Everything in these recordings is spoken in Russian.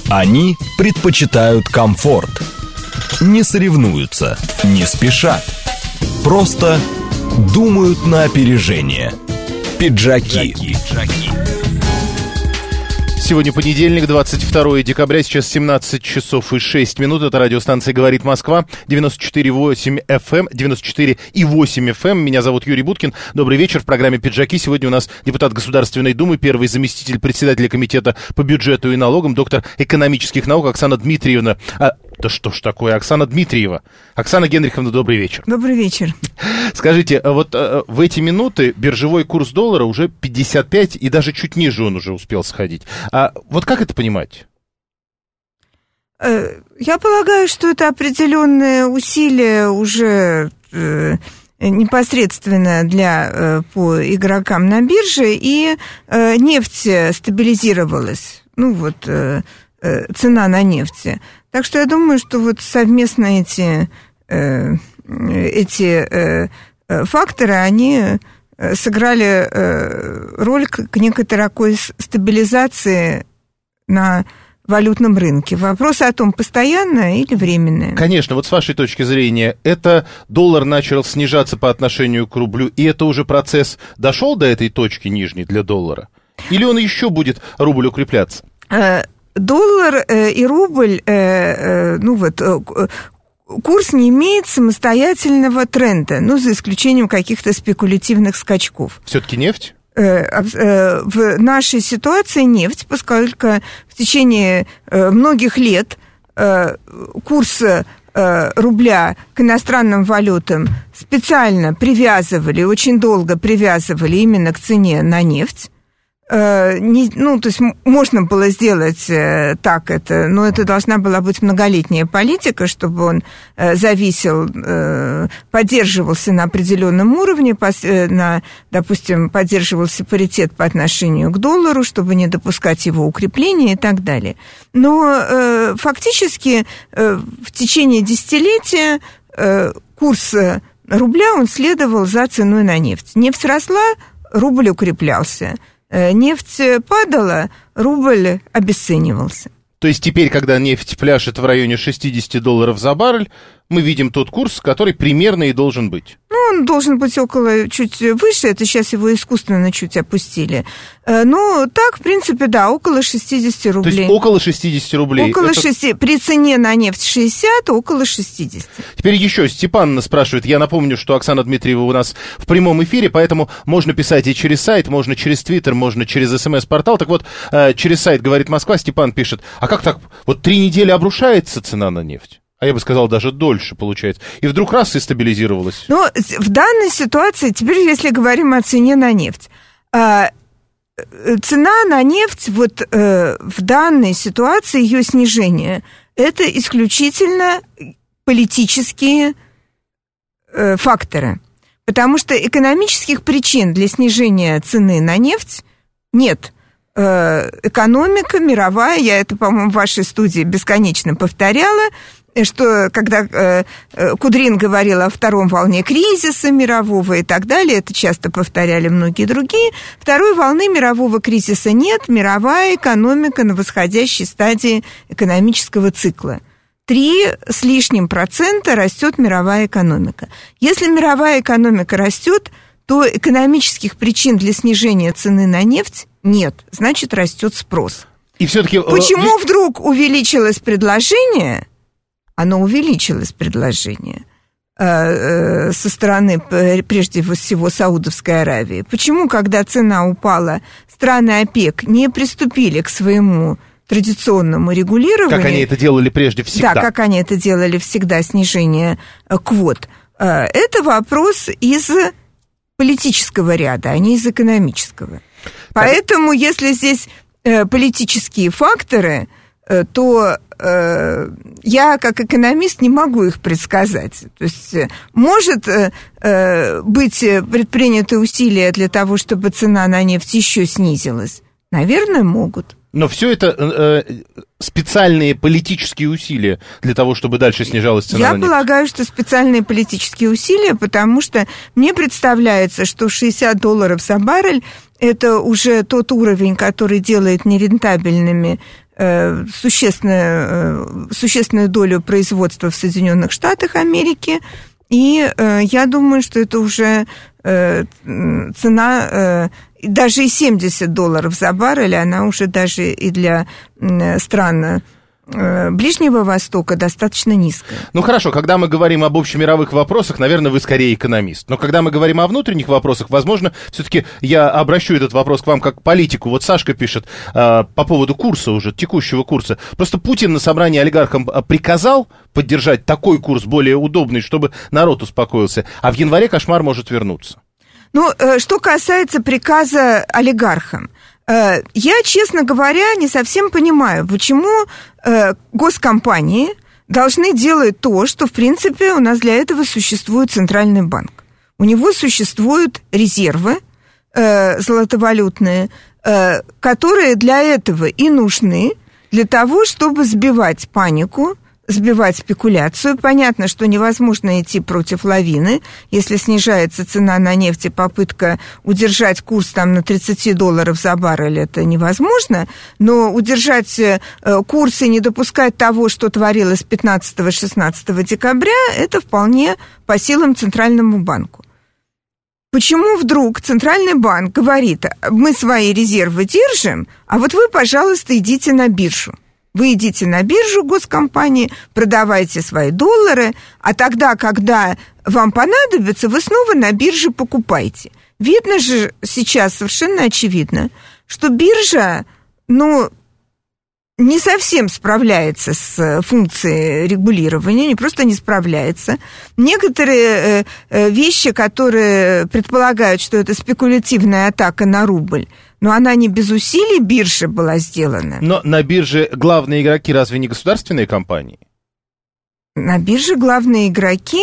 Они предпочитают комфорт. Не соревнуются, не спешат. Просто думают на опережение. Пиджаки. Сегодня понедельник, 22 декабря, сейчас 17 часов и 6 минут. Это радиостанция «Говорит Москва», 94,8 FM, 94,8 FM. Меня зовут Юрий Буткин. Добрый вечер. В программе «Пиджаки» сегодня у нас депутат Государственной Думы, первый заместитель председателя комитета по бюджету и налогам, доктор экономических наук Оксана Дмитриевна. Да что ж такое, Оксана Дмитриева. Оксана Генриховна, добрый вечер. Добрый вечер. Скажите, вот в эти минуты биржевой курс доллара уже 55, и даже чуть ниже он уже успел сходить. А вот как это понимать? Я полагаю, что это определенные усилия уже непосредственно по игрокам на бирже, и нефть стабилизировалась. Цена на нефть. Так что я думаю, что вот совместно эти факторы, они сыграли роль к некоторой такой стабилизации на валютном рынке. Вопрос о том, постоянное или временное. Конечно, вот с вашей точки зрения, это доллар начал снижаться по отношению к рублю, и это уже процесс дошел до этой точки нижней для доллара? Или он еще будет, рубль, укрепляться? Доллар и рубль, курс не имеет самостоятельного тренда, за исключением каких-то спекулятивных скачков. Все-таки нефть? В нашей ситуации нефть, поскольку в течение многих лет курс рубля к иностранным валютам специально привязывали, очень долго привязывали именно к цене на нефть. То есть можно было сделать так это, но это должна была быть многолетняя политика, чтобы он поддерживался на определенном уровне, допустим, поддерживался паритет по отношению к доллару, чтобы не допускать его укрепления и так далее. Но фактически в течение десятилетия курс рубля, он следовал за ценой на нефть. Нефть росла, рубль укреплялся. Нефть падала, рубль обесценивался. То есть теперь, когда нефть пляшет в районе $60 за баррель, мы видим тот курс, который примерно и должен быть. Он должен быть чуть выше, это сейчас его искусственно чуть опустили. Так, в принципе, да, около 60 рублей. То есть около 60 рублей. При цене на нефть 60, около 60. Теперь еще Степан спрашивает, я напомню, что Оксана Дмитриева у нас в прямом эфире, поэтому можно писать и через сайт, можно через Твиттер, можно через СМС-портал. Так вот, через сайт «Говорит Москва» Степан пишет, а как так, вот 3 недели обрушается цена на нефть? А я бы сказал, даже дольше получается. И вдруг раз и стабилизировалась. В данной ситуации, теперь если говорим о цене на нефть, цена на нефть, в данной ситуации ее снижение, это исключительно политические факторы. Потому что экономических причин для снижения цены на нефть нет. Экономика мировая, я это, по-моему, в вашей студии бесконечно повторяла, что когда Кудрин говорил о втором волне кризиса мирового и так далее, это часто повторяли многие другие, второй волны мирового кризиса нет, мировая экономика на восходящей стадии экономического цикла. 3% с лишним растет мировая экономика. Если мировая экономика растет, то экономических причин для снижения цены на нефть нет, значит, растет спрос. И все-таки... Почему вдруг увеличилось предложение? Оно увеличилось, предложение, со стороны, прежде всего, Саудовской Аравии. Почему, когда цена упала, страны ОПЕК не приступили к своему традиционному регулированию? Как они это делали прежде всегда. Да, как они это делали всегда, снижение квот. Это вопрос из политического ряда, а не из экономического. Поэтому, если здесь политические факторы, то я, как экономист, не могу их предсказать. То есть, может быть предприняты усилия для того, чтобы цена на нефть еще снизилась? Наверное, могут. Но все это специальные политические усилия для того, чтобы дальше снижалась цена на нефть? Я полагаю, что специальные политические усилия, потому что мне представляется, что $60 за баррель – это уже тот уровень, который делает нерентабельными существенную долю производства в Соединенных Штатах Америки. И я думаю, что это уже цена, даже и $70 за баррель, она уже даже и для стран Ближнего Востока достаточно низкая. Ну хорошо, когда мы говорим об общемировых вопросах, наверное, вы скорее экономист. Но когда мы говорим о внутренних вопросах, возможно, все-таки я обращу этот вопрос к вам как к политику. Вот Сашка пишет по поводу курса уже, текущего курса. Просто Путин на собрании олигархам приказал поддержать такой курс более удобный, чтобы народ успокоился. А в январе кошмар может вернуться. Ну, что касается приказа олигархам. Я, честно говоря, не совсем понимаю, почему госкомпании должны делать то, что, в принципе, у нас для этого существует Центральный банк. У него существуют резервы золотовалютные, которые для этого и нужны, для того, чтобы сбивать панику, сбивать спекуляцию. Понятно, что невозможно идти против лавины. Если снижается цена на нефть и попытка удержать курс там на $30 за баррель, это невозможно. Но удержать курс и не допускать того, что творилось 15-16 декабря, это вполне по силам Центральному банку. Почему вдруг Центральный банк говорит: мы свои резервы держим, а вот вы, пожалуйста, идите на биржу? Вы идите на биржу госкомпании, продавайте свои доллары, а тогда, когда вам понадобится, вы снова на бирже покупайте. Видно же сейчас, совершенно очевидно, что биржа, не совсем справляется с функцией регулирования, не просто не справляется. Некоторые вещи, которые предполагают, что это спекулятивная атака на рубль, но она не без усилий биржи была сделана. Но на бирже главные игроки разве не государственные компании? На бирже главные игроки,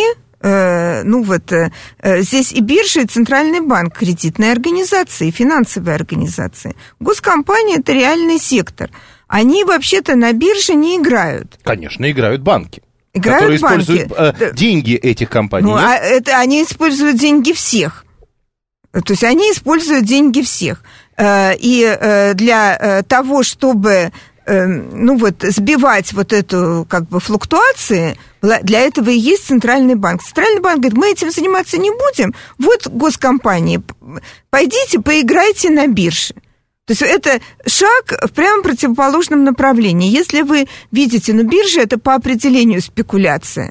здесь и биржа, и Центральный банк, кредитные организации, финансовые организации. Госкомпания – это реальный сектор. Они вообще-то на бирже не играют. Конечно, играют банки. Играют которые банки. Используют деньги этих компаний. Они используют деньги всех. То есть они используют деньги всех. И для того, чтобы сбивать вот эту флуктуации, для этого и есть Центральный банк. Центральный банк говорит: мы этим заниматься не будем. Вот госкомпании, пойдите, поиграйте на бирже. То есть это шаг в прямо противоположном направлении. Если вы видите, биржа – это по определению спекуляция.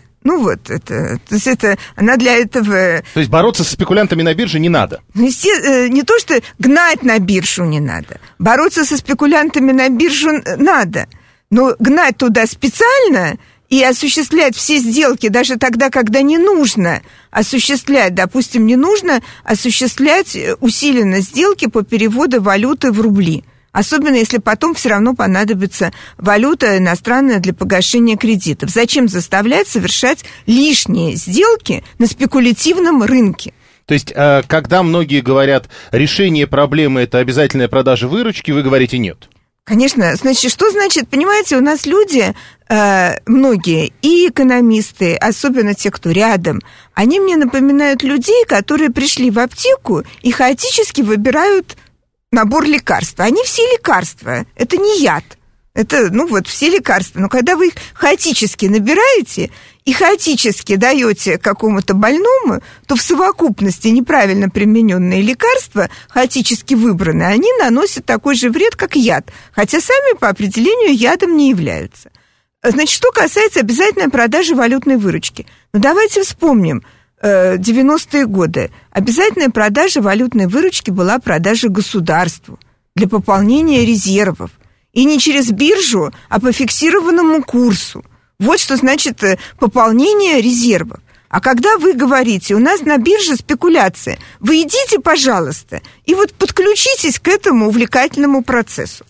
Она для этого... То есть бороться со спекулянтами на бирже не надо? Не то, что гнать на биржу не надо. Бороться со спекулянтами на биржу надо. Но гнать туда специально и осуществлять все сделки даже тогда, когда не нужно осуществлять, допустим, не нужно осуществлять усиленно сделки по переводу валюты в рубли. Особенно, если потом все равно понадобится валюта иностранная для погашения кредитов. Зачем заставлять совершать лишние сделки на спекулятивном рынке? То есть, когда многие говорят, решение проблемы – это обязательная продажа выручки, вы говорите нет? Конечно. Значит, что значит, понимаете, у нас люди, многие, и экономисты, особенно те, кто рядом, они мне напоминают людей, которые пришли в аптеку и хаотически выбирают набор лекарств. Они все лекарства. Это не яд. Это, все лекарства. Но когда вы их хаотически набираете и хаотически даете какому-то больному, то в совокупности неправильно примененные лекарства, хаотически выбранные, они наносят такой же вред, как яд. Хотя сами по определению ядом не являются. Значит, что касается обязательной продажи валютной выручки. Давайте вспомним. 90-е годы. Обязательная продажа валютной выручки была продажа государству для пополнения резервов. И не через биржу, а по фиксированному курсу. Вот что значит пополнение резервов. А когда вы говорите, у нас на бирже спекуляция, вы идите, пожалуйста, и подключитесь к этому увлекательному процессу.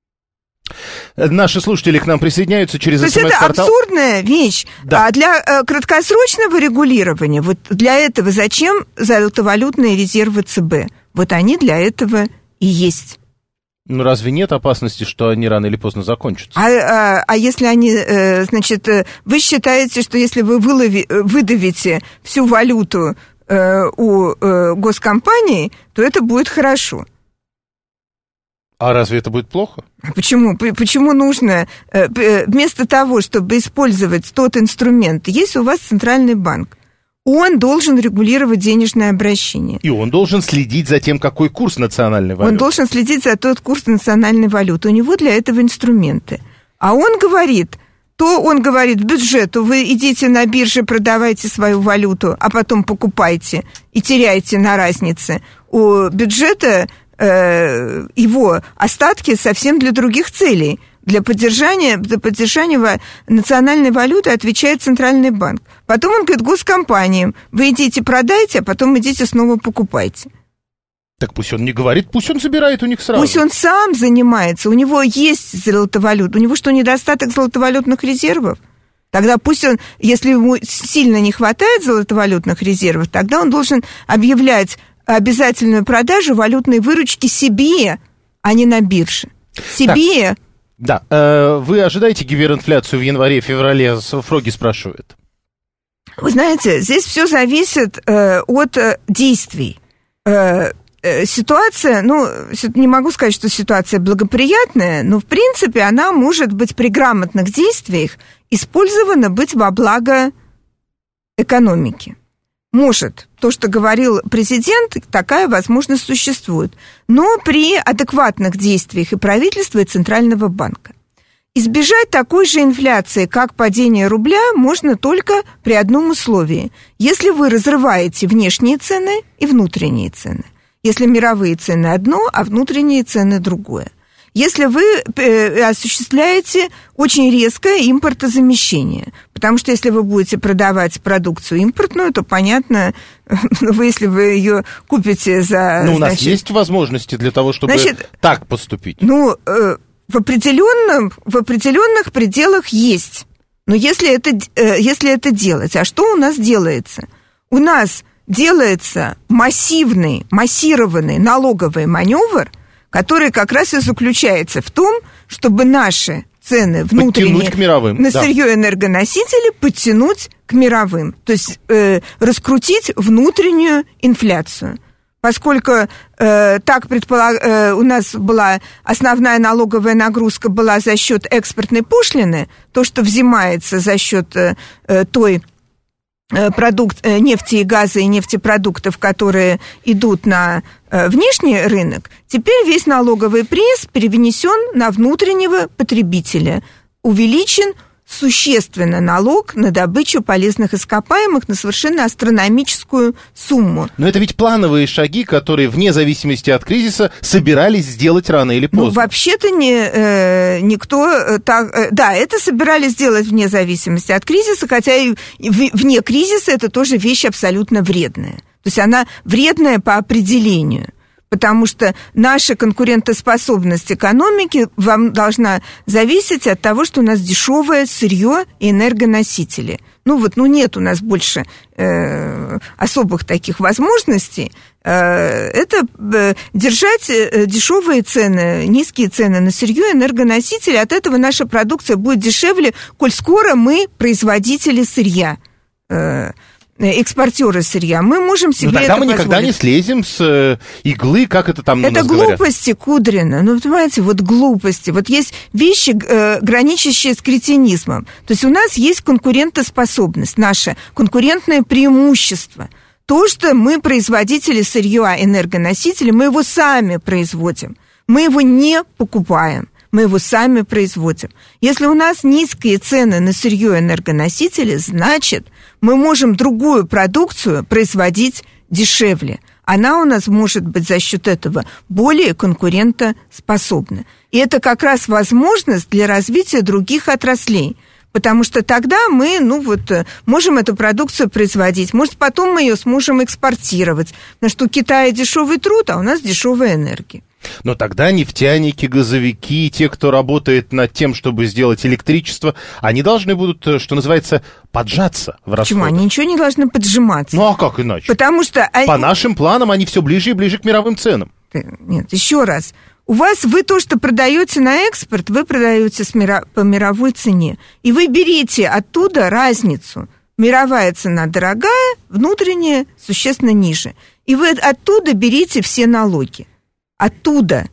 Наши слушатели к нам присоединяются через СМС-портал. То есть это абсурдная вещь. Да. А для краткосрочного регулирования, для этого зачем золотовалютные резервы ЦБ? Они для этого и есть. Разве нет опасности, что они рано или поздно закончатся? А если они, вы считаете, что если вы выдавите всю валюту у госкомпаний, то это будет хорошо? А разве это будет плохо? Почему? Почему нужно, вместо того, чтобы использовать тот инструмент, если у вас центральный банк, он должен регулировать денежное обращение. И он должен следить за тем, какой курс национальной валюты. Он должен следить за тот курс национальной валюты. У него для этого инструменты. А он говорит бюджету, вы идите на бирже, продавайте свою валюту, а потом покупайте и теряйте на разнице. У бюджета его остатки совсем для других целей. Для поддержания национальной валюты отвечает Центральный банк. Потом он говорит госкомпаниям, вы идите продайте, а потом идите снова покупайте. Так пусть он не говорит, пусть он собирает у них сразу. Пусть он сам занимается, у него есть золотовалюта, у него что, недостаток золотовалютных резервов? Тогда пусть он, если ему сильно не хватает золотовалютных резервов, тогда он должен объявлять обязательную продажу валютной выручки себе, а не на бирже. Себе. Так, да, вы ожидаете гиперинфляцию в январе-феврале? Фроги спрашивает. Вы знаете, здесь все зависит от действий. Ситуация, не могу сказать, что ситуация благоприятная, но в принципе она может быть при грамотных действиях использована быть во благо экономики. Может, то, что говорил президент, такая возможность существует, но при адекватных действиях и правительства, и Центрального банка. Избежать такой же инфляции, как падение рубля, можно только при одном условии. Если вы разрываете внешние цены и внутренние цены. Если мировые цены одно, а внутренние цены другое. Если вы осуществляете очень резкое импортозамещение. Потому что если вы будете продавать продукцию импортную, то, понятно, если вы ее купите за... у нас есть возможности для того, чтобы так поступить? В определенных пределах есть. Но если это делать, а что у нас делается? У нас делается массированный налоговый маневр, который как раз и заключается в том, чтобы наши цены внутренние на сырье и энергоносители подтянуть к мировым. То есть раскрутить внутреннюю инфляцию. Поскольку у нас была основная налоговая нагрузка была за счет экспортной пошлины, то, что взимается за счет той нефти и газа и нефтепродуктов, которые идут на внешний рынок, теперь весь налоговый пресс перенесен на внутреннего потребителя, увеличен существенно налог на добычу полезных ископаемых на совершенно астрономическую сумму. Но это ведь плановые шаги, которые вне зависимости от кризиса собирались сделать рано или поздно. Вообще-то никто так... Да, это собирались сделать вне зависимости от кризиса, хотя и вне кризиса это тоже вещь абсолютно вредная. То есть она вредная по определению. Потому что наша конкурентоспособность экономики вам должна зависеть от того, что у нас дешевое сырье и энергоносители. Нет у нас больше особых таких возможностей. Это держать дешевые цены, низкие цены на сырье и энергоносители. От этого наша продукция будет дешевле, коль скоро мы производители сырья. Экспортеры сырья, мы можем себе тогда это мы позволить. Никогда не слезем с иглы, как это там у нас говорят. Это глупости, Кудрина, понимаете, глупости. Есть вещи, граничащие с кретинизмом. То есть у нас есть конкурентоспособность, наше конкурентное преимущество. То, что мы производители сырья, энергоносители, мы его сами производим. Мы его не покупаем. Мы его сами производим. Если у нас низкие цены на сырье и энергоносители, значит, мы можем другую продукцию производить дешевле. Она у нас может быть за счет этого более конкурентоспособна. И это как раз возможность для развития других отраслей. Потому что тогда мы, можем эту продукцию производить. Может, потом мы ее сможем экспортировать. Потому что у Китая дешевый труд, а у нас дешевая энергия. Но тогда нефтяники, газовики, те, кто работает над тем, чтобы сделать электричество, они должны будут, что называется, поджаться в расходах. Почему? Они ничего не должны поджиматься. А как иначе? Потому что... По нашим планам они все ближе и ближе к мировым ценам. Нет, еще раз. Вы то, что продаете на экспорт, вы продаете по мировой цене. И вы берите оттуда разницу. Мировая цена дорогая, внутренняя существенно ниже. И вы оттуда берите все налоги. Оттуда.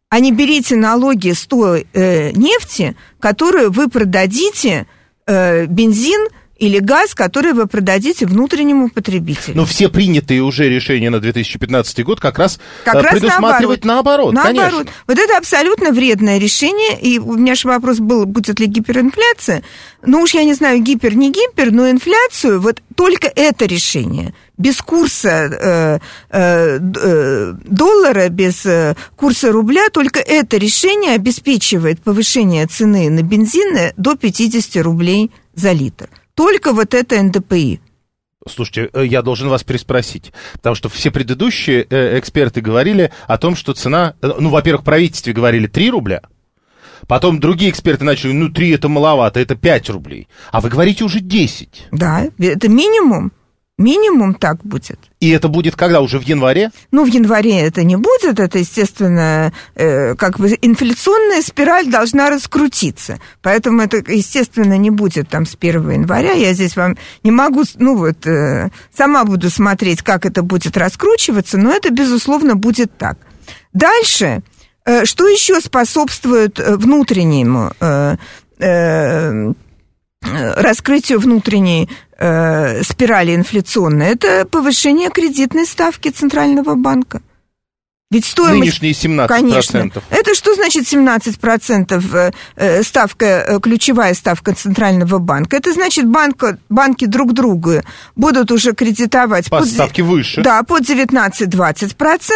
а не берите налоги с той нефти, которую вы продадите, бензин или газ, который вы продадите внутреннему потребителю. Но все принятые уже решения на 2015 год как раз предусматривают наоборот. Конечно. Вот это абсолютно вредное решение, и у меня же вопрос был, будет ли гиперинфляция. Ну уж я не знаю, гипер, не гипер, но инфляцию, вот только это решение, без курса доллара, без курса рубля, только это решение обеспечивает повышение цены на бензин до 50 рублей за литр. Только вот это НДПИ. Слушайте, я должен вас переспросить, потому что все предыдущие эксперты говорили о том, что цена, ну, во-первых, в правительстве говорили 3 рубля, потом другие эксперты начали, 3 это маловато, это 5 рублей, а вы говорите уже 10. Да, это минимум. Минимум так будет. И это будет когда? Уже в январе? Ну, в январе это не будет. Это, естественно, как бы инфляционная спираль должна раскрутиться. Поэтому это, естественно, не будет там с 1 января. Я здесь вам не могу, сама буду смотреть, как это будет раскручиваться, но это, безусловно, будет так. Дальше, что еще способствует внутреннему раскрытию внутренней спирали инфляционной, это повышение кредитной ставки Центрального банка. Ведь стоимость... Нынешние 17%. Конечно. Это что значит 17% ставка, ключевая ставка Центрального банка? Это значит, банки друг другу будут уже кредитовать... По ставке выше. Да, под 19-20%.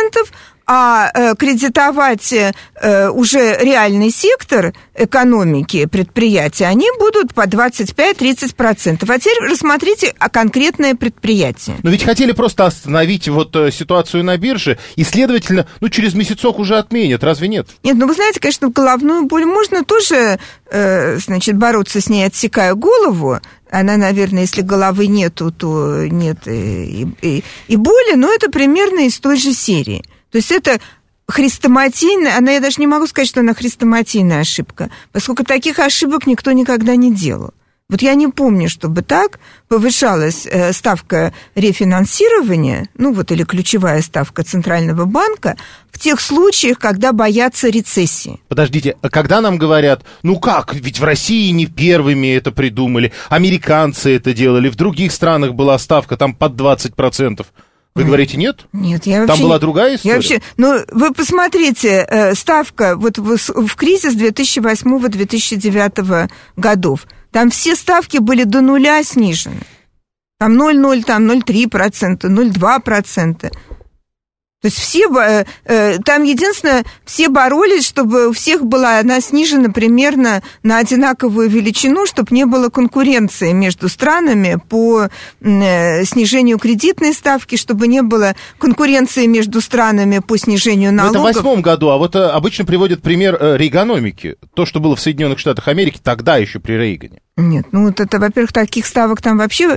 А кредитовать уже реальный сектор экономики, предприятия, они будут по 25-30%. А теперь рассмотрите конкретное предприятие. Но ведь хотели просто остановить вот ситуацию на бирже, и, следовательно, через месяцок уже отменят, разве нет? Нет, вы знаете, конечно, головную боль можно тоже, бороться с ней, отсекая голову. Она, наверное, если головы нету, то нет и боли, но это примерно из той же серии. То есть это хрестоматийная, я даже не могу сказать, что она хрестоматийная ошибка, поскольку таких ошибок никто никогда не делал. Вот я не помню, чтобы так повышалась ставка рефинансирования, или ключевая ставка Центрального банка, в тех случаях, когда боятся рецессии. Подождите, когда нам говорят, ведь в России не первыми это придумали, американцы это делали, в других странах была ставка там под 20%. Вы говорите, нет? Нет, я вообще... Там была другая история? Вы посмотрите, ставка в кризис 2008-2009 годов, там все ставки были до нуля снижены. Там 0,0, там 0,3%, 0,2%. То есть там единственное, все боролись, чтобы у всех была она снижена примерно на одинаковую величину, чтобы не было конкуренции между странами по снижению кредитной ставки, чтобы не было конкуренции между странами по снижению налогов. Это в 2008 году, а вот обычно приводят пример рейгономики. То, что было в Соединенных Штатах Америки, тогда еще при Рейгане. Нет, это, во-первых, таких ставок там вообще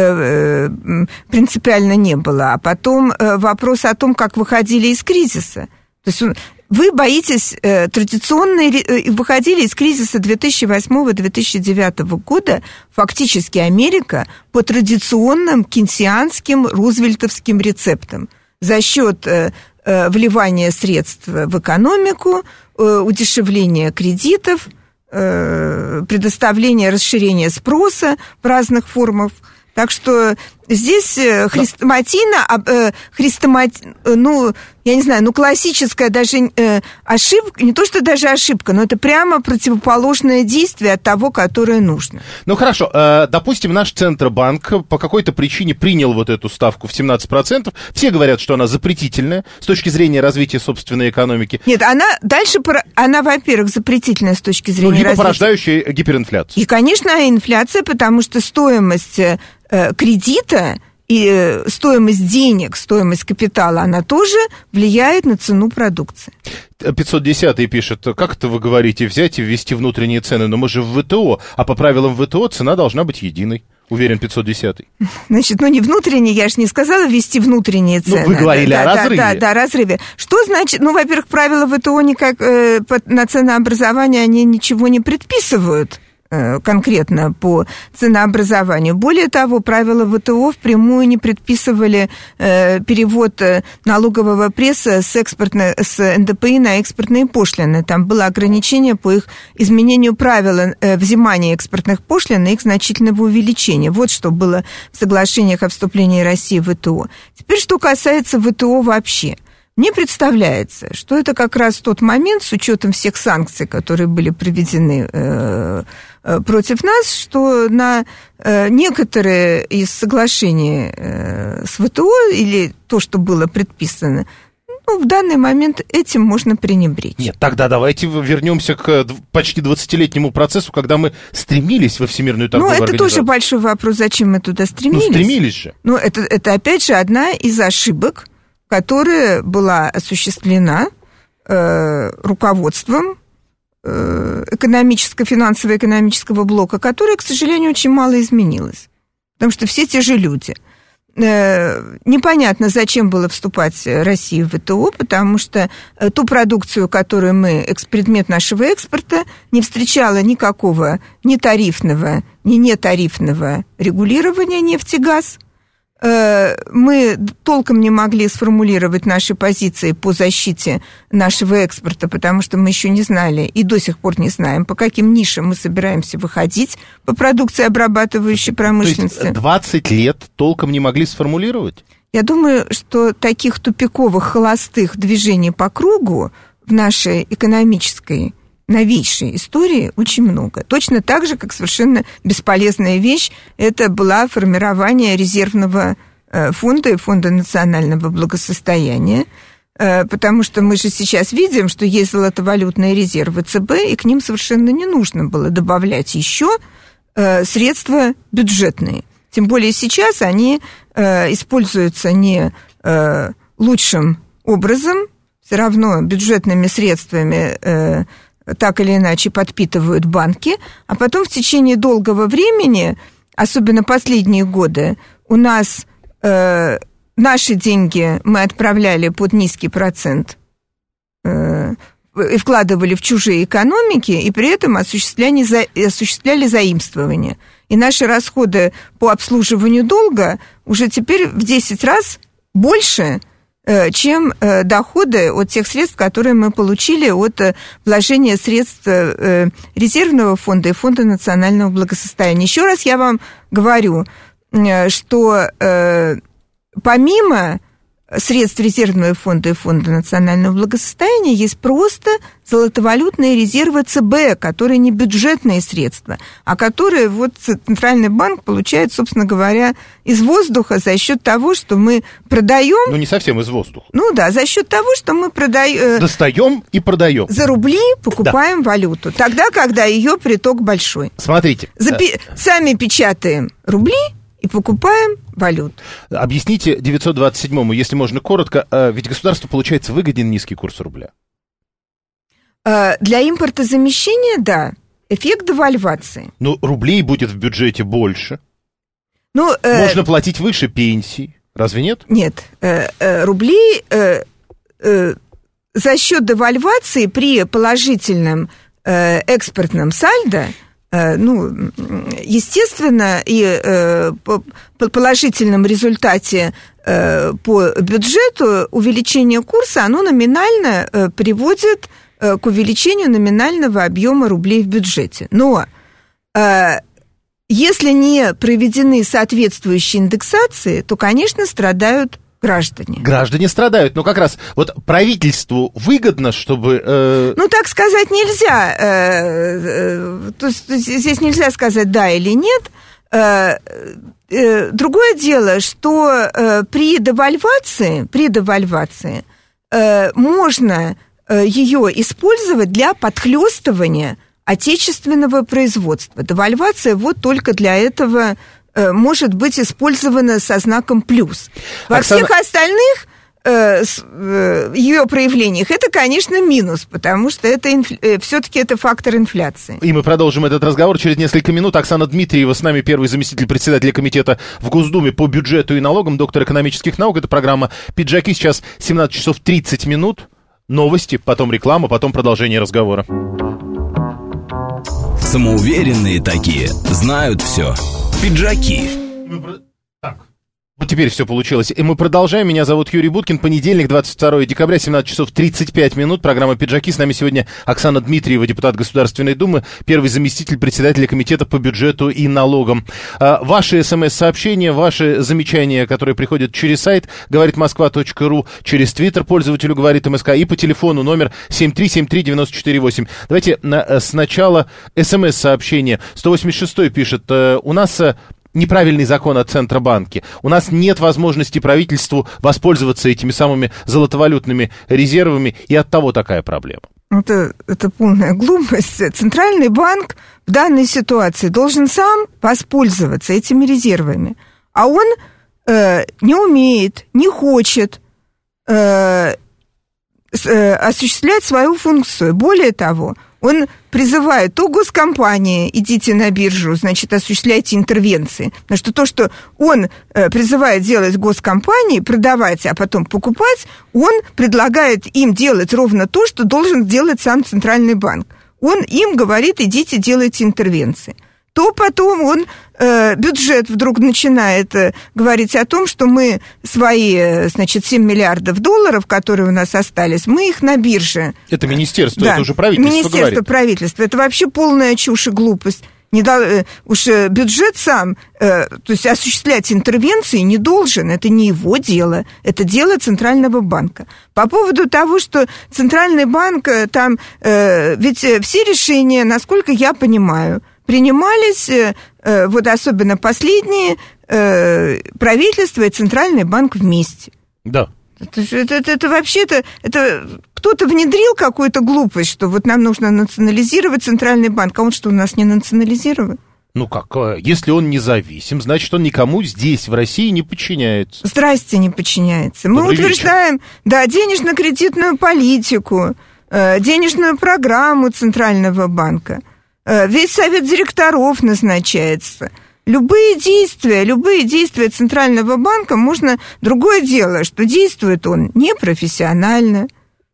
принципиально не было. А потом вопрос о том, как выходили из кризиса. То есть вы боитесь выходили из кризиса 2008-2009 года, фактически Америка по традиционным кейнсианским рузвельтовским рецептам. За счет вливания средств в экономику, удешевления кредитов, предоставление, расширение спроса в разных формах. Так что здесь классическая даже ошибка, не то что даже ошибка, но это прямо противоположное действие от того, которое нужно. Хорошо, допустим, наш Центробанк по какой-то причине принял вот эту ставку в 17%. Все говорят, что она запретительная с точки зрения развития собственной экономики. Нет, она, во-первых, запретительная с точки зрения развития. Порождающая гиперинфляцию. И, конечно, инфляция, потому что стоимость кредита и стоимость денег, стоимость капитала, она тоже влияет на цену продукции. 510-й пишет, как это вы говорите, взять и ввести внутренние цены, но мы же в ВТО, а по правилам ВТО цена должна быть единой. Уверен, 510-й. Значит, не внутренние, я же не сказала ввести внутренние цены. Вы говорили о разрыве. Да, разрыве. Что значит, во-первых, правила ВТО никак на ценообразование, они ничего не предписывают конкретно по ценообразованию. Более того, правила ВТО впрямую не предписывали перевод налогового пресса с НДПИ на экспортные пошлины. Там было ограничение по их изменению правил взимания экспортных пошлин и их значительного увеличения. Вот что было в соглашениях о вступлении России в ВТО. Теперь, что касается ВТО вообще. Мне представляется, что это как раз тот момент, с учетом всех санкций, которые были проведены против нас, что на некоторые из соглашений с ВТО или то, что было предписано, в данный момент этим можно пренебречь. Нет, тогда давайте вернемся к почти 20-летнему процессу, когда мы стремились во Всемирную торговую организацию. Это тоже большой вопрос, зачем мы туда стремились. Стремились же. Это опять же одна из ошибок, которая была осуществлена руководством финансово-экономического блока, которое, к сожалению, очень мало изменилось. Потому что все те же люди. Непонятно, зачем было вступать России в ВТО, потому что ту продукцию, которую предмет нашего экспорта, не встречала никакого ни тарифного, ни нетарифного регулирования нефть-газ. Мы толком не могли сформулировать наши позиции по защите нашего экспорта, потому что мы еще не знали и до сих пор не знаем, по каким нишам мы собираемся выходить по продукции обрабатывающей промышленности. То есть 20 лет толком не могли сформулировать? Я думаю, что таких тупиковых, холостых движений по кругу в нашей экономической новейшей истории очень много. Точно так же, как совершенно бесполезная вещь, это было формирование резервного фонда и фонда национального благосостояния, потому что мы же сейчас видим, что есть золотовалютные резервы ЦБ, и к ним совершенно не нужно было добавлять еще средства бюджетные. Тем более сейчас они используются не лучшим образом, все равно бюджетными средствами так или иначе подпитывают банки, а потом в течение долгого времени, особенно последние годы, у нас наши деньги мы отправляли под низкий процент и вкладывали в чужие экономики, и при этом осуществляли заимствование. И наши расходы по обслуживанию долга уже теперь в 10 раз больше, чем доходы от тех средств, которые мы получили от вложения средств резервного фонда и фонда национального благосостояния. Еще раз я вам говорю, что помимо средств резервного фонда и фонда национального благосостояния есть просто золотовалютные резервы ЦБ, которые не бюджетные средства, а которые Центральный банк получает, собственно говоря, из воздуха за счет того, что мы продаем... Не совсем из воздуха. За счет того, что мы продаем... Достаем и продаем. За рубли покупаем валюту, тогда, когда ее приток большой. Смотрите. Сами печатаем рубли и покупаем валюту. Объясните 927-му, если можно коротко, ведь государству получается выгоден низкий курс рубля. Для импортозамещения, да, эффект девальвации. Рублей будет в бюджете больше. Можно платить выше пенсий. Разве нет? Нет. Рублей за счет девальвации при положительном экспортном сальдо, естественно, и по положительном результате по бюджету увеличение курса, оно номинально приводит к увеличению номинального объема рублей в бюджете. Но если не проведены соответствующие индексации, то, конечно, страдают граждане. Граждане страдают, но как раз правительству выгодно, чтобы... так сказать нельзя. То есть здесь нельзя сказать да или нет. Другое дело, что при девальвации можно ее использовать для подхлёстывания отечественного производства. Девальвация только для этого может быть использована со знаком плюс. Во всех остальных ее проявлениях это, конечно, минус, потому что это все-таки это фактор инфляции. И мы продолжим этот разговор через несколько минут. Оксана Дмитриева с нами, первый заместитель председателя комитета в Госдуме по бюджету и налогам, доктор экономических наук. Это программа «Пиджаки». Сейчас 17 часов 30 минут. Новости, потом реклама, потом продолжение разговора. Самоуверенные такие, знают все. Пиджаки. Так. Вот теперь все получилось. И мы продолжаем. Меня зовут Юрий Буткин. Понедельник, 22 декабря, 17 часов 35 минут. Программа «Пиджаки». С нами сегодня Оксана Дмитриева, депутат Государственной Думы, первый заместитель председателя Комитета по бюджету и налогам. Ваши смс-сообщения, ваши замечания, которые приходят через сайт говоритмосква.ру, через твиттер пользователю «Говорит МСК» и по телефону номер 7373948. Давайте сначала смс-сообщение. 186 пишет. У нас неправильный закон о Центробанке. У нас нет возможности правительству воспользоваться этими самыми золотовалютными резервами, и оттого такая проблема. Это полная глупость. Центральный банк в данной ситуации должен сам воспользоваться этими резервами. А он не умеет, не хочет осуществлять свою функцию. Более того, он призывает то госкомпании, идите на биржу, значит, осуществляйте интервенции. Потому что то, что он призывает делать госкомпании, продавать, а потом покупать, он предлагает им делать ровно то, что должен делать сам Центральный банк. Он им говорит, идите, делайте интервенции. То потом он, бюджет вдруг начинает говорить о том, что мы свои, значит, 7 миллиардов долларов, которые у нас остались, мы их на бирже. Это министерство, да, это уже правительство министерство, говорит. Правительство. Это вообще полная чушь и глупость. Уж бюджет сам, то есть осуществлять интервенции не должен, это не его дело, это дело Центрального банка. По поводу того, что Центральный банк, там, ведь все решения, насколько я понимаю, принимались, вот особенно последние, правительство и Центральный банк вместе. Да. Это вообще-то, это кто-то внедрил какую-то глупость, что вот нам нужно национализировать Центральный банк, а он что, у нас не национализирован? Ну как, если он независим, значит, он никому здесь, в России, не подчиняется. Здрасте, не подчиняется. Мы утверждаем, да, денежно-кредитную политику, денежную программу Центрального банка. Весь совет директоров назначается. Любые действия Центрального банка можно... Другое дело, что действует он непрофессионально.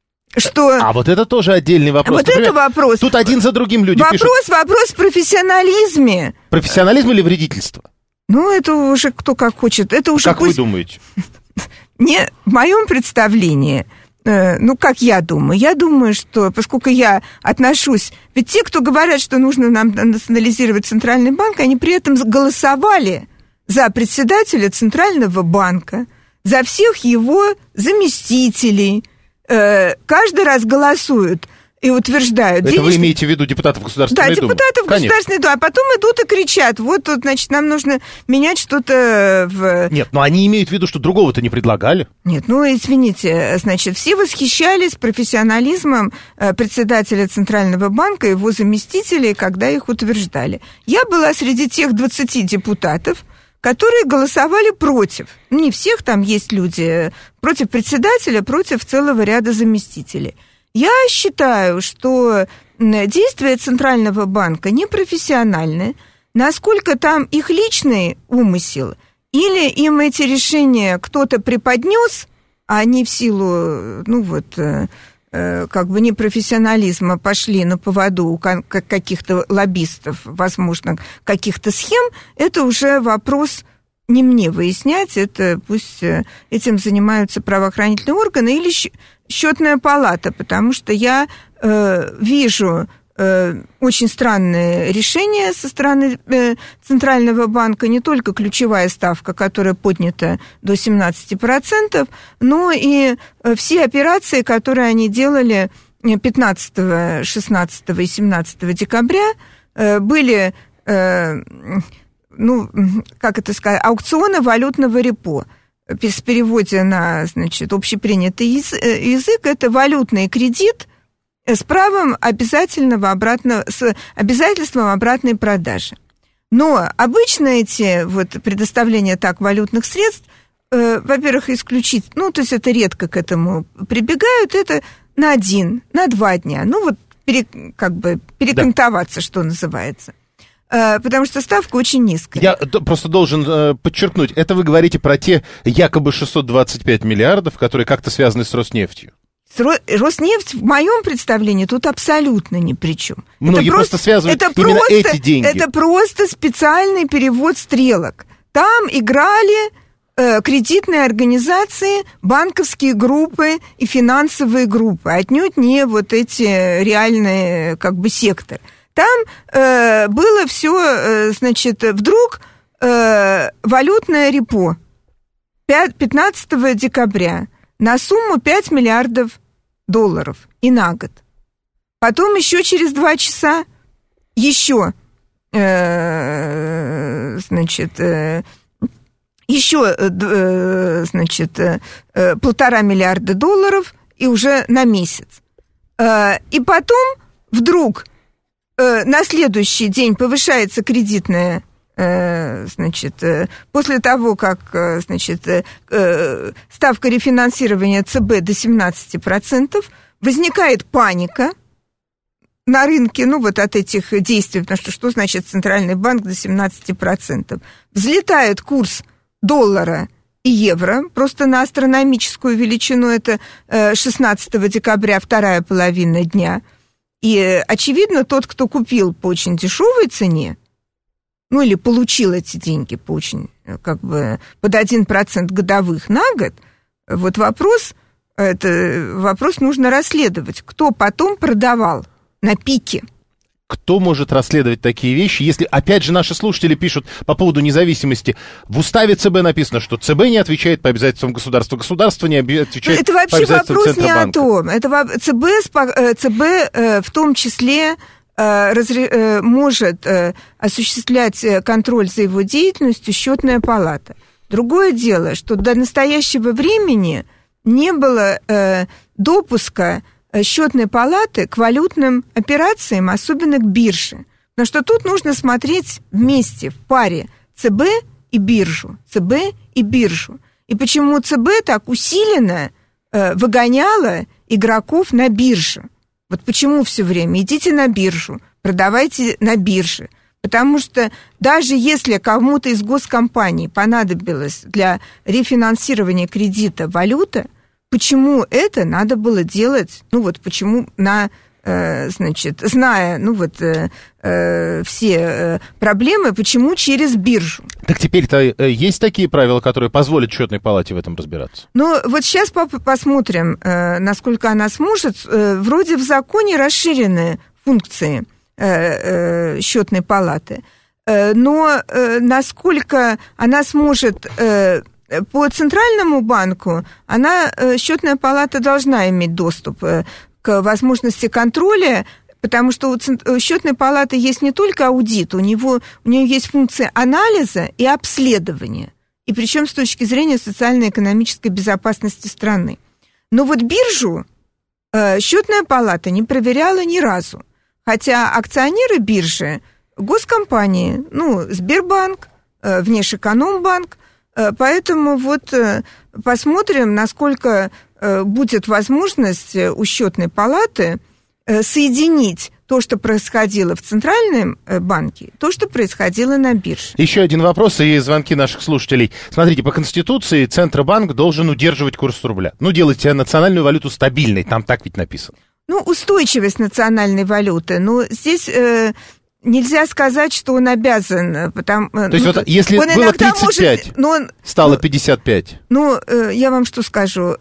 А вот это тоже отдельный вопрос. Вот например, это вопрос. Тут один за другим люди пишут. Вопрос в профессионализме. Профессионализм или вредительство? Ну, это уже кто как хочет. Это уже как вы думаете? Не, в моем представлении... Ну, как я думаю, что поскольку я отношусь... Ведь те, кто говорят, что нужно нам национализировать Центральный банк, они при этом голосовали за председателя Центрального банка, за всех его заместителей. Каждый раз голосуют и утверждают... Это вы имеете в виду депутатов Государственной Думы? Да, депутатов Государственной Думы. А потом идут и кричат, вот тут, значит, нам нужно менять что-то в... Нет, но они имеют в виду, что другого-то не предлагали. Нет, ну, извините, значит, все восхищались профессионализмом председателя Центрального банка и его заместителей, когда их утверждали. Я была среди тех 20 депутатов, которые голосовали против. Не всех, там есть люди против председателя, против целого ряда заместителей. Я считаю, что действия Центрального банка непрофессиональны, насколько там их личный умысел, или им эти решения кто-то преподнес, а они в силу, как бы непрофессионализма пошли на поводу у каких-то лоббистов, возможно, каких-то схем, это уже вопрос не мне выяснять, это пусть этим занимаются правоохранительные органы или счетная палата, потому что я вижу очень странные решения со стороны Центрального банка, не только ключевая ставка, которая поднята до 17%, но и все операции, которые они делали 15, 16 и 17 декабря, были, аукционы валютного репо. В переводе на, значит, общепринятый язык, это валютный кредит с правом с обязательством обратной продажи. Но обычно эти предоставления валютных средств, во-первых, исключительно, то есть это редко к этому прибегают, это на 1-2 дня. Перекантоваться, да. Что называется. Потому что ставка очень низкая. Я просто должен подчеркнуть, это вы говорите про те якобы 625 миллиардов, которые как-то связаны с Роснефтью. Роснефть, в моем представлении, тут абсолютно ни при чем. Многие просто связывают именно эти деньги. Это просто специальный перевод стрелок. Там играли кредитные организации, банковские группы и финансовые группы, отнюдь не вот эти реальные как бы секторы. Там было все, значит, вдруг валютное репо 15 декабря на сумму $5 миллиардов и на год. Потом еще через 2 часа еще, значит, значит, $1,5 миллиарда и уже на месяц. И потом вдруг на следующий день повышается кредитная, значит, после того, как, значит, ставка рефинансирования ЦБ до 17%, возникает паника на рынке, ну, вот от этих действий, потому что значит Центральный банк до 17%? Взлетает курс доллара и евро, просто на астрономическую величину, это 16 декабря, вторая половина дня. И, очевидно, тот, кто купил по очень дешевой цене, ну, или получил эти деньги по очень, как бы, под 1% годовых на год, вот вопрос нужно расследовать. Кто потом продавал на пике? Кто может расследовать такие вещи, если, опять же, наши слушатели пишут по поводу независимости. В уставе ЦБ написано, что ЦБ не отвечает по обязательствам государства, государство не отвечает по обязательствам Центробанка. Это вообще вопрос не о том. ЦБ в том числе может осуществлять контроль за его деятельностью счетная палата. Другое дело, что до настоящего времени не было допуска счетной палаты к валютным операциям, особенно к бирже. Потому что тут нужно смотреть вместе, в паре ЦБ и биржу. И почему ЦБ так усиленно выгоняла игроков на бирже? Вот почему все время? Идите на биржу, продавайте на бирже. Потому что даже если кому-то из госкомпаний понадобилось для рефинансирования кредита валюта, почему это надо было делать? Ну вот почему значит, зная, ну вот все проблемы, почему через биржу? Так теперь-то есть такие правила, которые позволят счетной палате в этом разбираться? Ну вот сейчас посмотрим, насколько она сможет. Вроде в законе расширены функции счетной палаты, но насколько она сможет... По Центральному банку счетная палата должна иметь доступ к возможности контроля, потому что у счетной палаты есть не только аудит, у нее есть функция анализа и обследования, и причем с точки зрения социально-экономической безопасности страны. Но вот биржу счетная палата не проверяла ни разу, хотя акционеры биржи, госкомпании, ну, Сбербанк, Внешэкономбанк. Поэтому вот посмотрим, насколько будет возможность у счетной палаты соединить то, что происходило в Центральном банке, то, что происходило на бирже. Еще один вопрос и звонки наших слушателей. Смотрите, по Конституции Центробанк должен удерживать курс рубля. Ну, делать национальную валюту стабильной, там так ведь написано. Ну, устойчивость национальной валюты. Но здесь... Нельзя сказать, что он обязан, потому... То есть вот если было 35, стало 55? Ну, я вам что скажу,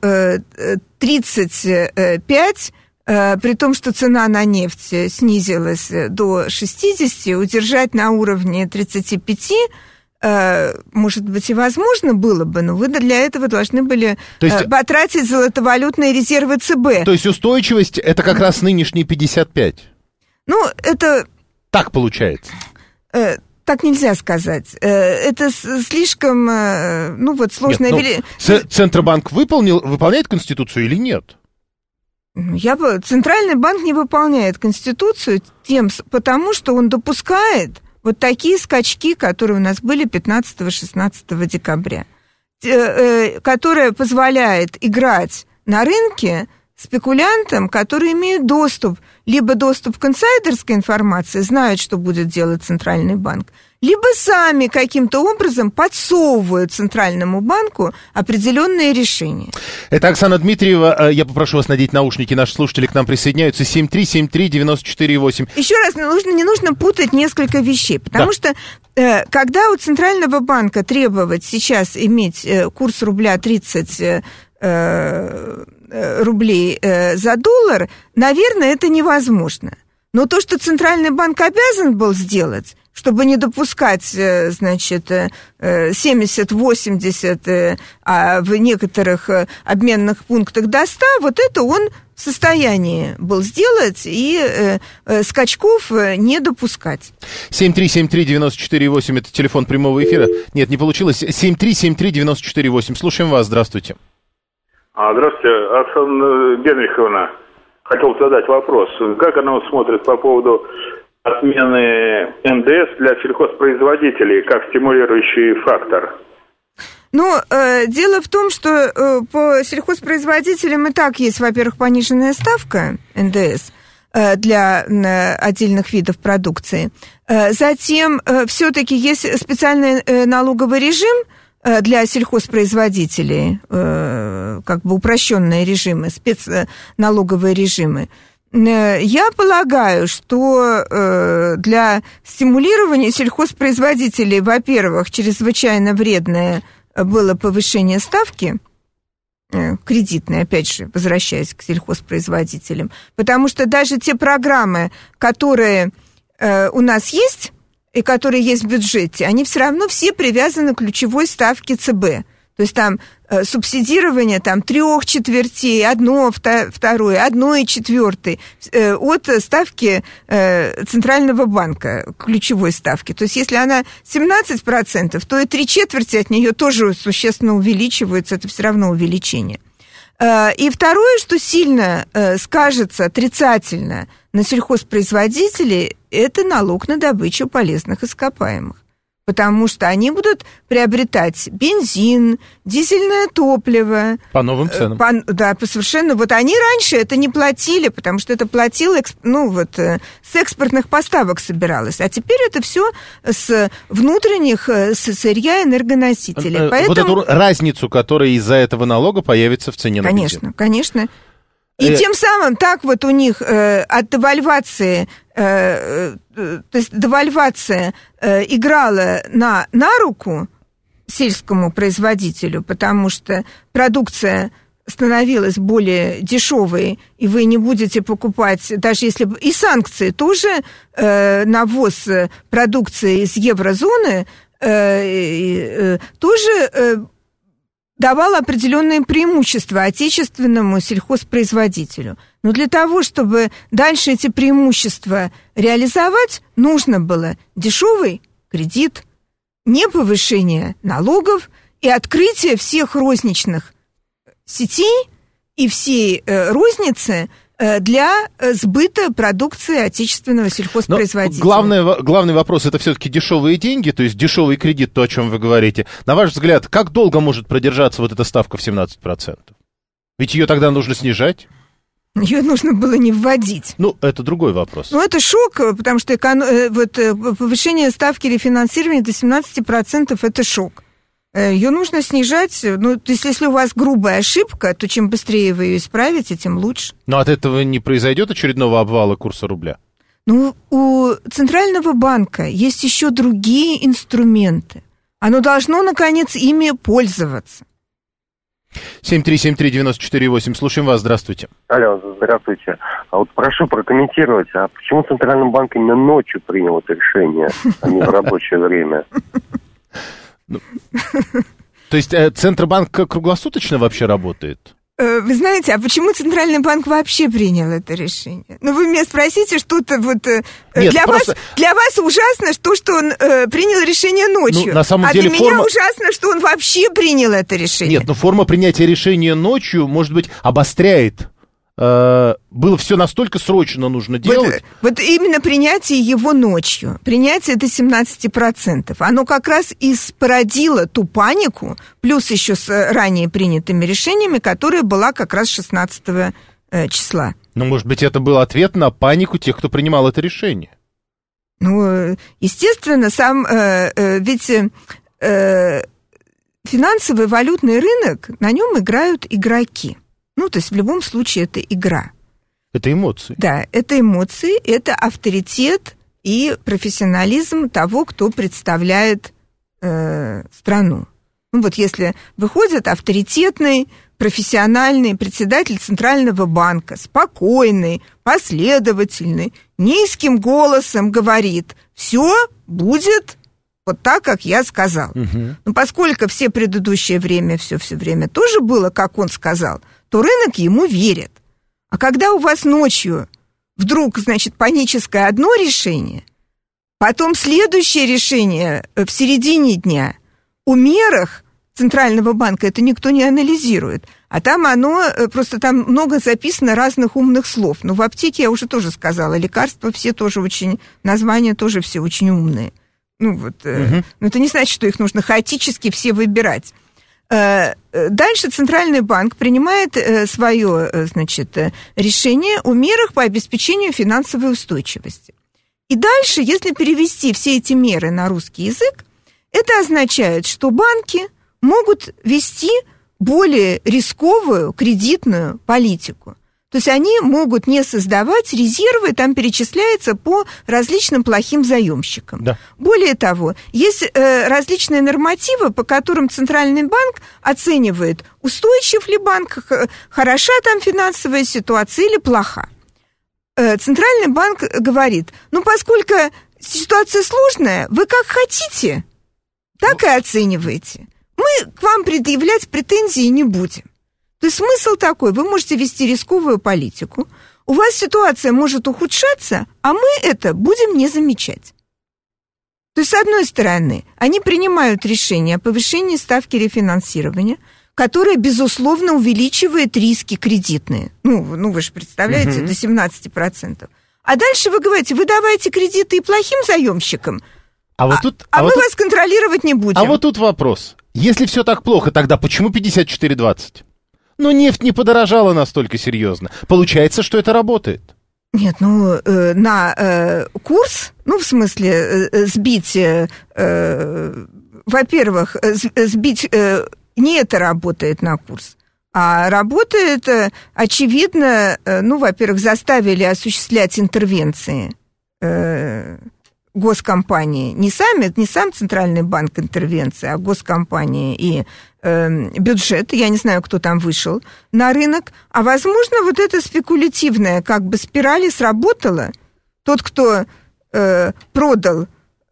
35, при том, что цена на нефть снизилась до 60, удержать на уровне 35, может быть, и возможно было бы, но вы для этого должны были потратить золотовалютные резервы ЦБ. То есть устойчивость – это как раз нынешние 55? Ну, это... Так получается? Так нельзя сказать. Это слишком, ну вот, сложная... Нет, Центробанк выполняет Конституцию или нет? Центральный банк не выполняет Конституцию потому что он допускает вот такие скачки, которые у нас были 15-16 декабря, которая позволяет играть на рынке спекулянтам, которые имеют доступ либо доступ к инсайдерской информации, знают, что будет делать Центральный банк, либо сами каким-то образом подсовывают Центральному банку определенные решения. Это Оксана Дмитриева. Я попрошу вас надеть наушники. Наши слушатели к нам присоединяются. 7373948. Еще раз, не нужно путать несколько вещей, потому что когда у Центрального банка требовать сейчас иметь курс рубля 30 рублей за доллар, наверное, это невозможно. Но то, что Центральный банк обязан был сделать, чтобы не допускать, значит, 70-80, а в некоторых обменных пунктах до 100, вот это он в состоянии был сделать и скачков не допускать. 7373948, это телефон прямого эфира. Нет, не получилось. 7373948. Слушаем вас, здравствуйте. Здравствуйте, Оксана Генриховна. Хотел задать вопрос. Как она смотрит по поводу отмены НДС для сельхозпроизводителей как стимулирующий фактор? Дело в том, что по сельхозпроизводителям и так есть, во-первых, пониженная ставка НДС для отдельных видов продукции. Затем все-таки есть специальный налоговый режим для сельхозпроизводителей, как бы упрощенные режимы, спецналоговые режимы. Я полагаю, что для стимулирования сельхозпроизводителей, во-первых, чрезвычайно вредное было повышение ставки кредитной, опять же, возвращаясь к сельхозпроизводителям, потому что даже те программы, которые у нас есть, и которые есть в бюджете, они все равно все привязаны к ключевой ставке ЦБ. То есть там субсидирование 3/4, 1/2, 1/4 от ставки Центрального банка, ключевой ставки. То есть если она 17%, то и 3/4 от нее тоже существенно увеличиваются, это все равно увеличение. И второе, что сильно скажется отрицательно на сельхозпроизводителей, это налог на добычу полезных ископаемых. Потому что они будут приобретать бензин, дизельное топливо. По новым ценам. Совершенно. Вот они раньше это не платили, потому что это платило, с экспортных поставок собиралось. А теперь это все с внутренних сырья энергоносителей. Поэтому... Вот эту разницу, которая из-за этого налога появится в цене на бензин. Конечно. И тем самым так вот у них от девальвации, то есть девальвация играла на руку сельскому производителю, потому что продукция становилась более дешевой, и вы не будете покупать, даже если бы и санкции тоже на ввоз продукции из еврозоны тоже давало определенные преимущества отечественному сельхозпроизводителю. Но для того, чтобы дальше эти преимущества реализовать, нужно было дешевый кредит, не повышение налогов и открытие всех розничных сетей и всей розницы для сбыта продукции отечественного сельхозпроизводителя. Главный вопрос — это все-таки дешевые деньги, то есть дешевый кредит, то, о чем вы говорите. На ваш взгляд, как долго может продержаться вот эта ставка в 17%? Ведь ее тогда нужно снижать. Ее нужно было не вводить. Это другой вопрос. Это шок, потому что повышение ставки рефинансирования до 17% — это шок. Ее нужно снижать. То есть, если у вас грубая ошибка, то чем быстрее вы ее исправите, тем лучше. Но от этого не произойдет очередного обвала курса рубля? У Центрального банка есть еще другие инструменты. Оно должно, наконец, ими пользоваться. 7373948. Слушаем вас. Здравствуйте. Алло, здравствуйте. Прошу прокомментировать, почему Центральный банк именно ночью принял это решение, а не в рабочее время? То есть Центробанк круглосуточно вообще работает? Вы знаете, а почему Центральный банк вообще принял это решение? Вы меня спросите, что-то Нет, для вас ужасно, что он принял решение ночью. На самом деле для меня ужасно, что он вообще принял это решение. Нет, форма принятия решения ночью, может быть, обостряет. Было все настолько срочно нужно делать. Вот именно принятие его ночью, принятие до 17%, оно как раз и породило ту панику, плюс еще с ранее принятыми решениями, которая была как раз 16 числа. Но, может быть, это был ответ на панику тех, кто принимал это решение? Ну, естественно, ведь финансовый валютный рынок, на нем играют игроки. Ну, то есть в любом случае это игра. Это эмоции. Да, это эмоции, это авторитет и профессионализм того, кто представляет страну. Ну, вот если выходит авторитетный, профессиональный председатель Центрального банка, спокойный, последовательный, низким голосом говорит: все будет вот так, как я сказал. Угу. Но поскольку все предыдущее время, все время тоже было, как он сказал, то рынок ему верит. А когда у вас ночью вдруг, значит, паническое одно решение, потом следующее решение в середине дня, о мерах Центрального банка это никто не анализирует. А там просто там много записано разных умных слов. Но в аптеке я уже тоже сказала, лекарства все тоже очень, названия тоже все очень умные. Ну вот, но это не значит, что их нужно хаотически все выбирать. Дальше Центральный банк принимает свое, значит, решение о мерах по обеспечению финансовой устойчивости. И дальше, если перевести все эти меры на русский язык, это означает, что банки могут вести более рисковую кредитную политику. То есть они могут не создавать резервы, там перечисляется по различным плохим заемщикам. Да. Более того, есть различные нормативы, по которым Центральный банк оценивает, устойчив ли банк, хороша там финансовая ситуация или плоха. Центральный банк говорит: ну, поскольку ситуация сложная, вы как хотите, так и оцениваете. Мы к вам предъявлять претензии не будем. То есть смысл такой: вы можете вести рисковую политику, у вас ситуация может ухудшаться, а мы это будем не замечать. То есть, с одной стороны, они принимают решение о повышении ставки рефинансирования, которое, безусловно, увеличивает риски кредитные. Ну вы же представляете, до 17%. А дальше вы говорите: вы давайте кредиты и плохим заемщикам, мы вас контролировать не будем. А вот тут вопрос. Если все так плохо, тогда почему 54.20? Но нефть не подорожала настолько серьезно. Получается, что это работает. Нет, на курс, в смысле сбить, во-первых, сбить, не это работает на курс, а работает, очевидно, во-первых, заставили осуществлять интервенции госкомпании, не сам Центральный банк интервенции, а госкомпании и бюджет, я не знаю, кто там вышел на рынок, а возможно, вот эта спекулятивная спираль сработала. Тот, кто продал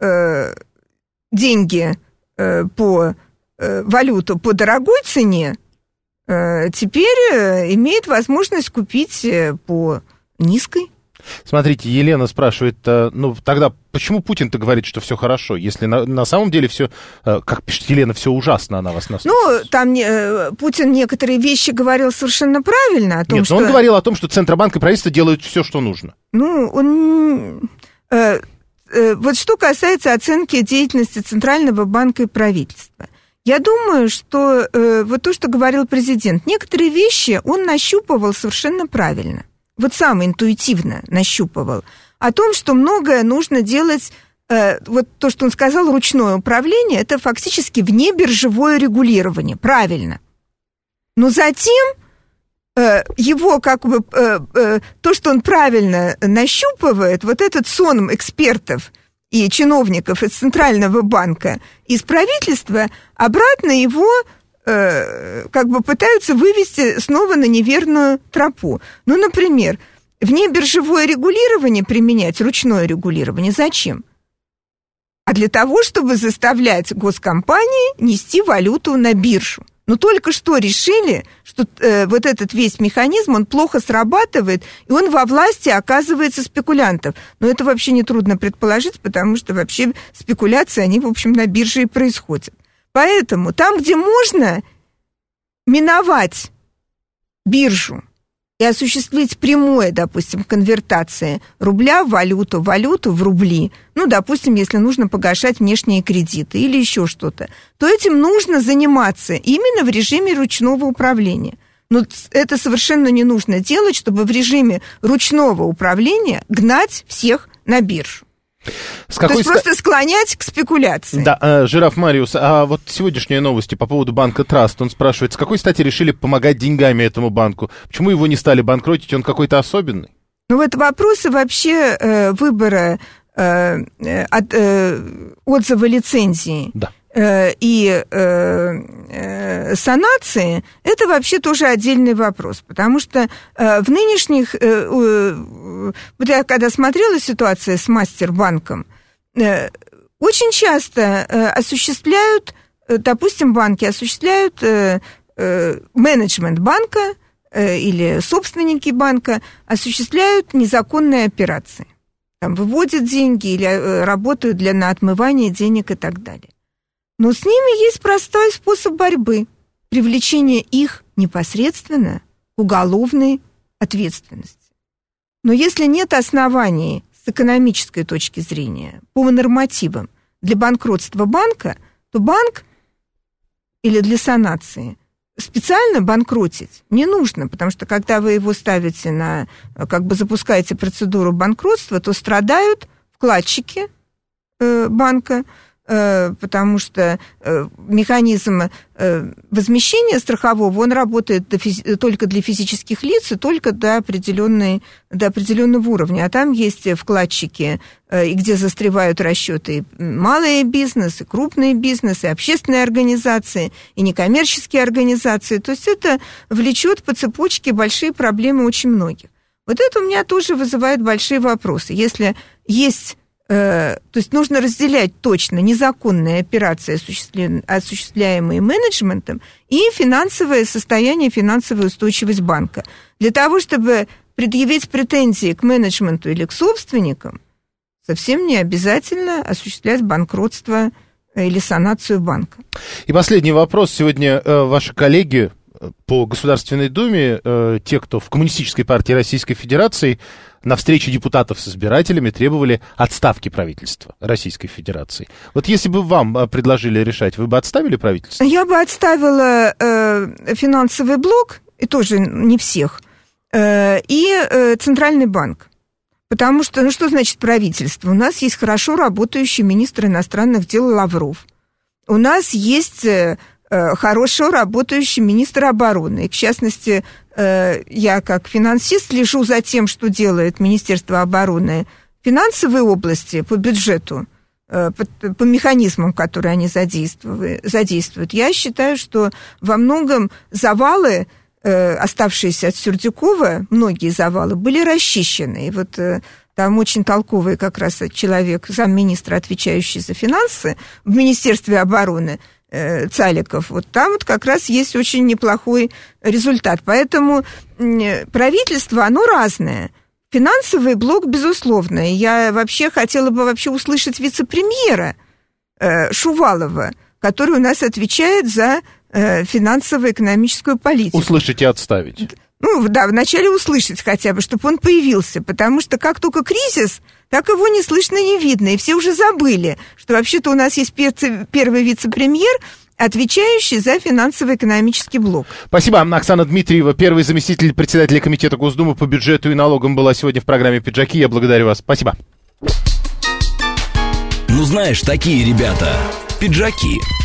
деньги по валюту по дорогой цене, теперь имеет возможность купить по низкой. Смотрите, Елена спрашивает, тогда почему Путин-то говорит, что все хорошо, если на самом деле все, как пишет Елена, все ужасно, она вас наслушалась? Там Путин некоторые вещи говорил совершенно правильно о том, что... Нет, он говорил о том, что Центробанк и правительство делают все, что нужно. Вот что касается оценки деятельности Центрального банка и правительства. Я думаю, что вот то, что говорил президент, некоторые вещи он нащупывал совершенно правильно. Вот сам интуитивно нащупывал. О том, что многое нужно делать, вот то, что он сказал, ручное управление, это фактически внебиржевое регулирование. Правильно. Но затем его то, что он правильно нащупывает, вот этот сон экспертов и чиновников из Центрального банка, из правительства, обратно его пытаются вывести снова на неверную тропу. Например, внебиржевое регулирование применять, ручное регулирование, зачем? А для того, чтобы заставлять госкомпании нести валюту на биржу. Но только что решили, что вот этот весь механизм, он плохо срабатывает, и он во власти оказывается спекулянтов. Но это вообще нетрудно предположить, потому что вообще спекуляции, они, в общем, на бирже и происходят. Поэтому там, где можно миновать биржу и осуществить прямое, допустим, конвертация рубля в валюту, валюту в рубли, допустим, если нужно погашать внешние кредиты или еще что-то, то этим нужно заниматься именно в режиме ручного управления. Но это совершенно не нужно делать, чтобы в режиме ручного управления гнать всех на биржу. То есть просто склонять к спекуляции. Да, Жираф Мариус, а вот сегодняшние новости по поводу банка Траст, он спрашивает, с какой стати решили помогать деньгами этому банку? Почему его не стали банкротить, он какой-то особенный? Ну вот вопросы вообще выбора отзыва лицензии. Да. И санации, это вообще тоже отдельный вопрос, потому что в нынешних, вот я когда смотрела ситуацию с Мастербанком, очень часто осуществляют, допустим, банки осуществляют менеджмент банка или собственники банка осуществляют незаконные операции, там выводят деньги или работают на отмывание денег и так далее. Но с ними есть простой способ борьбы – привлечение их непосредственно к уголовной ответственности. Но если нет оснований с экономической точки зрения по нормативам для банкротства банка, то банк или для санации специально банкротить не нужно, потому что когда вы его ставите запускаете процедуру банкротства, то страдают вкладчики банка, потому что механизм возмещения страхового, он работает только для физических лиц и только до определенного уровня. А там есть вкладчики, и где застревают расчеты и малые бизнесы, крупные бизнесы, общественные организации, и некоммерческие организации. То есть это влечет по цепочке большие проблемы очень многих. Вот это у меня тоже вызывает большие вопросы. Если есть... То есть нужно разделять точно незаконные операции, осуществляемые менеджментом, и финансовое состояние, финансовую устойчивость банка. Для того, чтобы предъявить претензии к менеджменту или к собственникам, совсем не обязательно осуществлять банкротство или санацию банка. И последний вопрос. Сегодня ваши коллеги по Государственной Думе, те, кто в Коммунистической партии Российской Федерации, на встрече депутатов с избирателями требовали отставки правительства Российской Федерации. Вот если бы вам предложили решать, вы бы отставили правительство? Я бы отставила финансовый блок, и тоже не всех, и Центральный банк. Потому что, что значит правительство? У нас есть хорошо работающий министр иностранных дел Лавров. У нас есть хорошо работающий министр обороны. И, в частности, я как финансист слежу за тем, что делает Министерство обороны в финансовой области по бюджету, по механизмам, которые они задействуют. Я считаю, что во многом завалы, оставшиеся от Сердюкова, многие завалы, были расчищены. И вот там очень толковый как раз человек, замминистра, отвечающий за финансы в Министерстве обороны, Цаликов, вот там вот как раз есть очень неплохой результат. Поэтому правительство, оно разное. Финансовый блок, безусловно. Я вообще хотела бы услышать вице-премьера Шувалова, который у нас отвечает за финансово-экономическую политику. Услышать и отставить. Ну, да, вначале услышать хотя бы, чтобы он появился, потому что как только кризис, так его не слышно, не видно, и все уже забыли, что вообще-то у нас есть первый вице-премьер, отвечающий за финансово-экономический блок. Спасибо. Оксана Дмитриева, первый заместитель председателя Комитета Госдумы по бюджету и налогам, была сегодня в программе «Пиджаки». Я благодарю вас. Спасибо. Ну, знаешь, такие ребята, пиджаки.